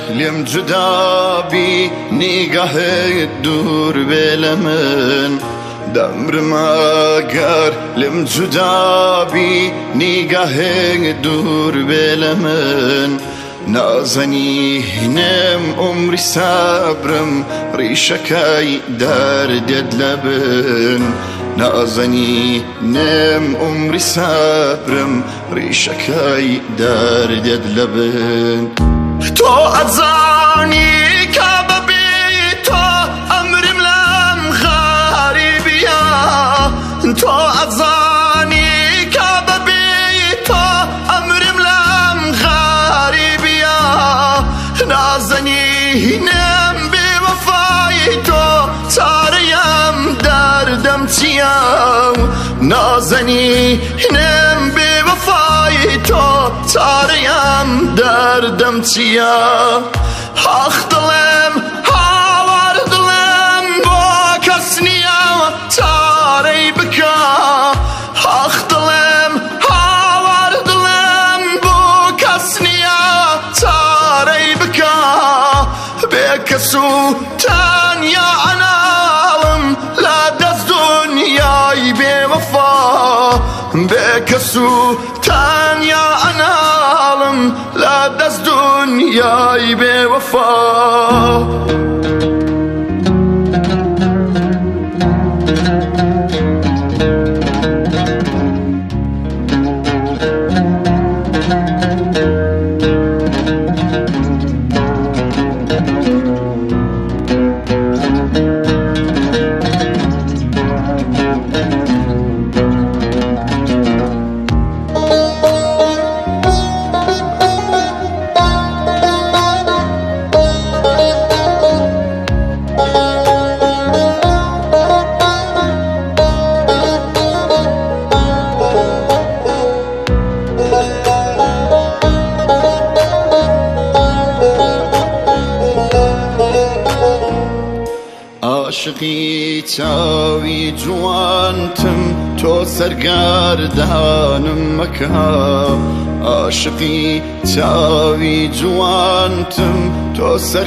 لێم جودابی نیگاهت دوور بێ لە من دەمرم ئەگەر لێم جودابی نیگاهت دوور بێ لە من نازەنی هینم عمری سەبرم ڕیشەکەی دەردێت لە بن نازەنی نم عمری سەبرم ڕیشەکەی دەردێت لە بن تۆ ئەزانی کە بەبێ تۆ ئەمرم لەم غەریبیە تۆ ئەزانی کە بەبێ تۆ ئەمرم لەم غەریبیە نازەنی هینم بێوەفای تۆ چارەیەم دەردەم چییە نازەنی هینم بێوەفای تۆ چارەیەم دەردەم چییە ئاخ دڵێم هاوار دڵێم بۆ کەس نییە چارەی بکە ئاخ دڵێم هاوار دڵێم بۆ کەس نییە چارەی بکە بێ کەس و تەنیا ئەناڵم لە دەست دونیای بێوەفا بێ کەس و تەنیا ئەناڵم لە دەست دونیای بێوەفا عاشقی چاوی جوانتم تۆ سەرگەردانم مەکە عاشقی چاوی جوانتم تۆ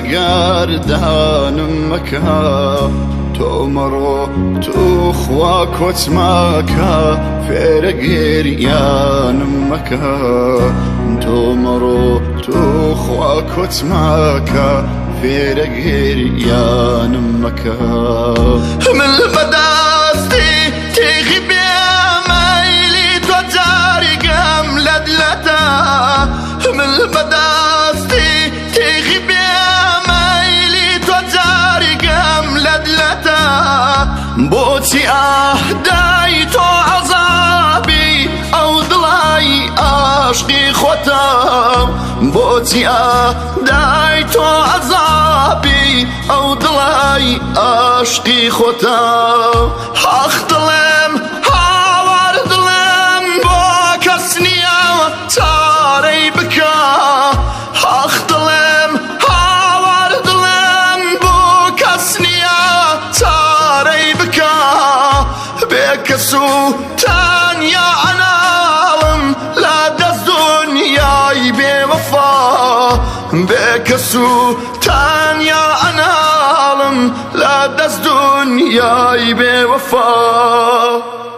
سەرگەردانم مەکە تۆ مەڕۆ تو خوا کۆچ مەکە فێرە گێریانم مەکە تۆ مەڕۆ تو خوا کۆچ مەکە فێرە گێریانم مەکە من بەدەستی تێغی بێمەیلی تۆ جاریگەم لە دلەتە من بەدەستی تێغی بێمەیلی تۆ جاریگەم لە دلەتە بۆچی ئەهدای تۆ عەزابی ئەو دڵای عاشقی خۆتە بۆچی ئەهدای تۆ عەزابی ئەو دڵای عاشقی خۆتە ئاخ دڵێم هاوار دڵێم بۆ کەس نییە چارەی بکە ئاخ دڵێم هاوار دڵێم بۆ کەس نییە چارەی بکە بێ کەس و تەنیا ئەناڵم لە دەست دونیای بێوەفا بێ کەس و تەنیا ئەناڵم لە دەست دونیای بێوەفا